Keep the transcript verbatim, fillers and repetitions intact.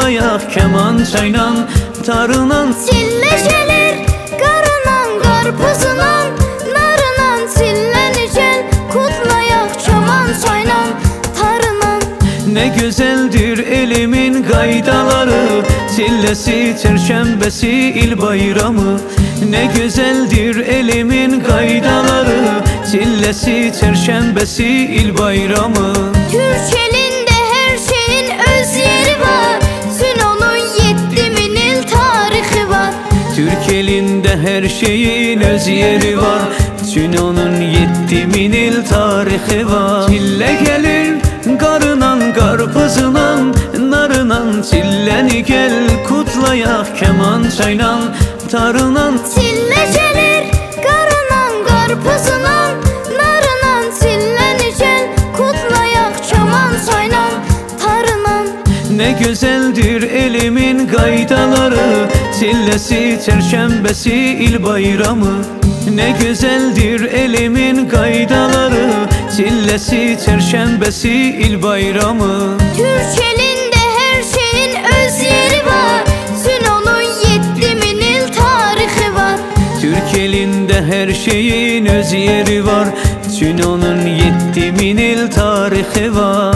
kutlayak kemançayla, tarınan. Çillə gəlir qarınan, qarpızınan, narınan. Çilləni gəl kutlayak kemançayla, tarınan. Ne güzeldir elimin qaydaları, çilləsi, çərşənbəsi, il bayramı. Ne güzeldir elimin qaydaları, çilləsi, çərşənbəsi, il bayramı. Türk elində hər şeyin öz yeri var, Sünonun yeddi min il tarixi var. Türk elinde her şeyin öz yeri var, Sünonun yeddi min il tarihi var. Çillə gelir qarınan, qarpızınan, narınan. Çilləni gel kutlayak kemançayla, tarınan. Çillə gəlir qarınan, qarpızınan, narınan. Çilləni gəl kutlayak kemançayla, tarınan. Ne güzeldir elimin qaydaları, çilləsi, çərşənbəsi, il bayramı. Ne güzeldir elimin qaydaları, çilləsi, çərşənbəsi, il bayramı. Türk elində hər şeyin öz yeri var, Sünonun yeddi min il tarixi var. Türk elinde her şeyin öz yeri var, Sünonun yeddi min il tarihi var.